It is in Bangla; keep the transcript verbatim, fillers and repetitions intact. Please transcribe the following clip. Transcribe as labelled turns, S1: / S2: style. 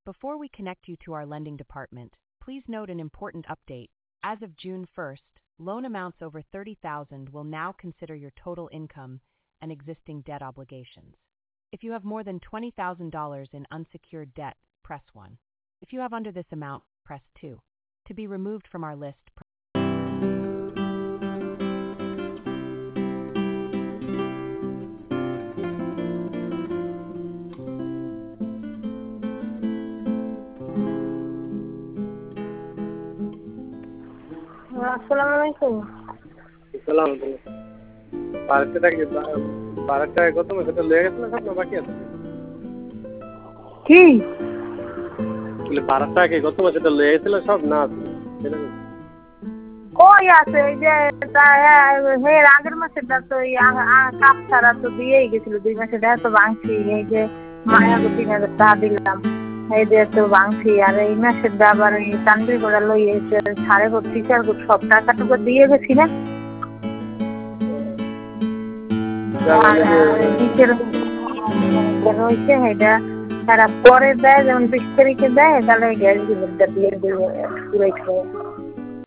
S1: Before we connect you to our lending department, please note an important update. As of June first, loan amounts over thirty thousand dollars will now consider your total income and existing debt obligations. If you have more than twenty thousand dollars in unsecured debt, press one. If you have under this amount, press two. To be removed from our list, press
S2: আসসালামু আলাইকুম।
S3: সালাম বাড়িতে কি বাড়িতে কত মাসে তো লেগে গেছিল সব না বাকি আছে
S2: কি
S3: বলে বাড়িতে কি কত মাসে তো লেগে গেছিল সব না
S2: কই আছে এই যে হে আগের মাসেটা তো কাপ ছাড়া তো দিয়েই গেছিল দুই মাসে দেখা তো ভাঙছি এই যে মায়া তিন হাজার টাকা দিলাম এই যে তো ভাঙছি আর এই মাসের আবার এই তানবির করে লই এসে সাড়ে কোটি টিচার সব টাকাটুকু দিয়ে গেছি না রয়েছে এটা তারা পরে দেয় যেমন বিশ তারিখে দেয় তাহলে গ্যাস বিলটা দিয়ে দিয়ে পুরাই